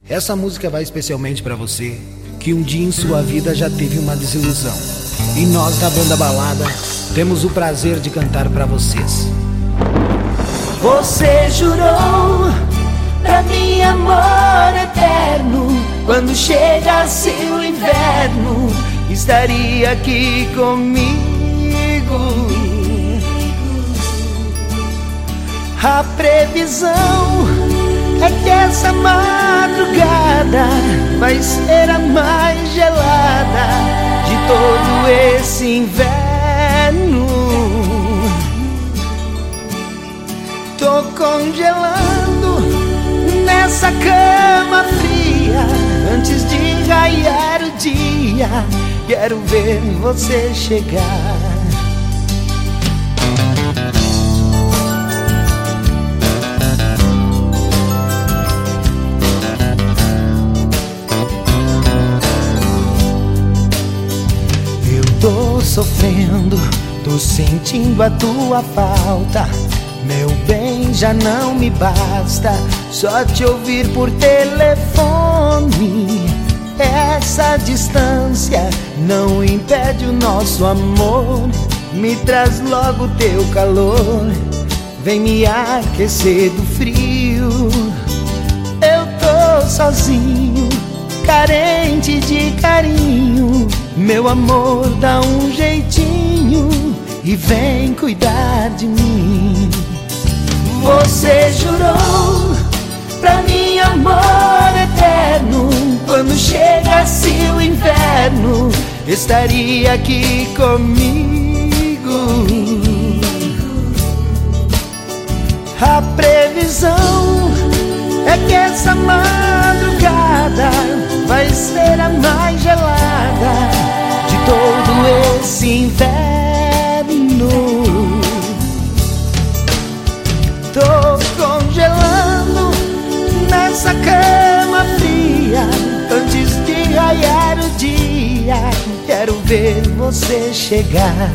Essa música vai especialmente pra você que um dia em sua vida já teve uma desilusão. E nós da Banda Balada temos o prazer de cantar pra vocês. Você jurou pra mim amor eterno, quando chegasse o inverno estaria aqui comigo. A previsão é que essa madrugada vai ser a mais gelada de todo esse inverno. Tô congelando nessa cama fria antes de raiar o dia. Quero ver você chegar. Tô sofrendo, tô sentindo a tua falta. Meu bem, já não me basta só te ouvir por telefone. Essa distância não impede o nosso amor. Me traz logo teu calor, vem me aquecer do frio. Eu tô sozinho, carente de carinho. Meu amor, dá um jeitinho e vem cuidar de mim. Você jurou pra mim amor eterno, quando chegasse o inverno estaria aqui comigo. A previsão é que essa madrugada vai ser a mais gelada de todo esse inverno. Tô congelando nessa cama fria antes de raiar o dia. Quero ver você chegar.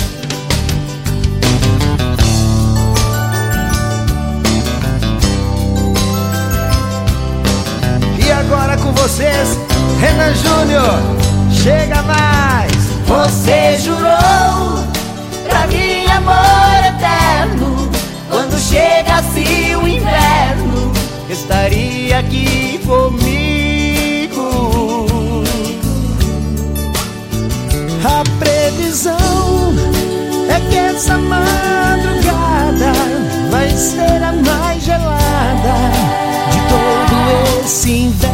E agora com vocês, Renan Júnior, chega mais. Você jurou pra mim amor eterno, quando chegasse o inverno estaria aqui comigo. A previsão é que essa madrugada vai ser a mais gelada de todo esse inverno.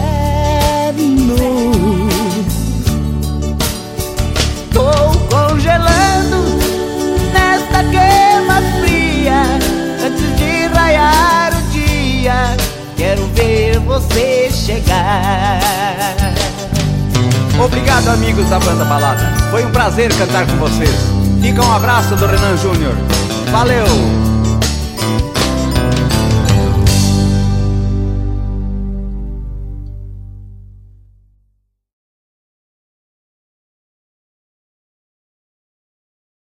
Tô congelando nesta cama fria antes de raiar o dia. Quero ver você chegar. Obrigado, amigos da Banda Balada. Foi um prazer cantar com vocês. Fica um abraço do Renan Júnior. Valeu!